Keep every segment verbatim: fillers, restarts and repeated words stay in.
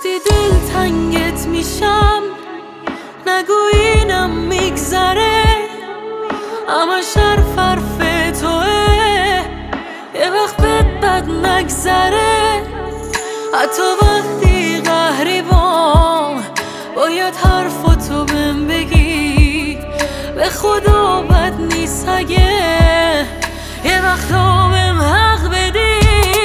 وقتی دل تنگت میشم نگو اینم میگذره، همش حرف حرف توه، یه وقت بد بد نگذره. حتی وقتی قهری بام باید حرفاتو بهم بگی، به خدا بد نیست اگه یه وقتا بهم حق بدی.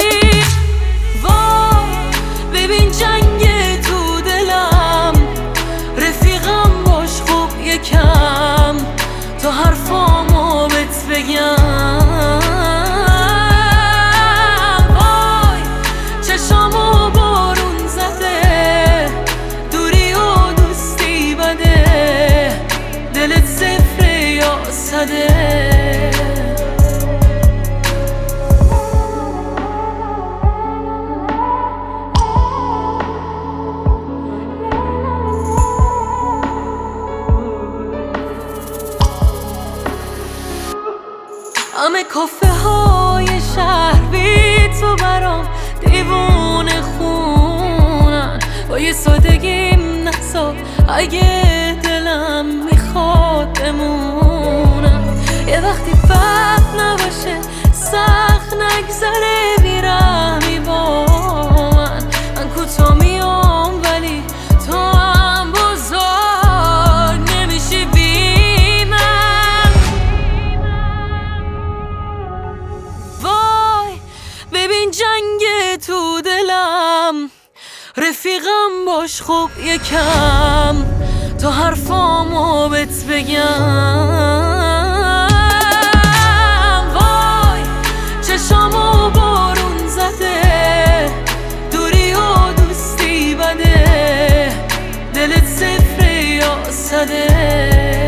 وای ببین جنگ تو دلم، رفیقم باش خوب یکم تا حرفامو بهت بگم. وای چشامو بارون زده، دوری و دوستی بده، دلت صفر یا صده. همه کافه های شهر بی تو برام دیوونه خونن، با یه سادگیم نسا اگه دلم میخواد بمونم. یه وقتی وقت نباشه سخت نگذره بیرحمی با من، من کوتا میام ولی تو هم بزرگ نمیشی بی من. وای ببین جنگ تو دلم، رفیقم باش خوب یکم تا حرفامو بهت بگم. وای چشامو بارون زده، دوری و دوستی بده، دلت صفر یا صده.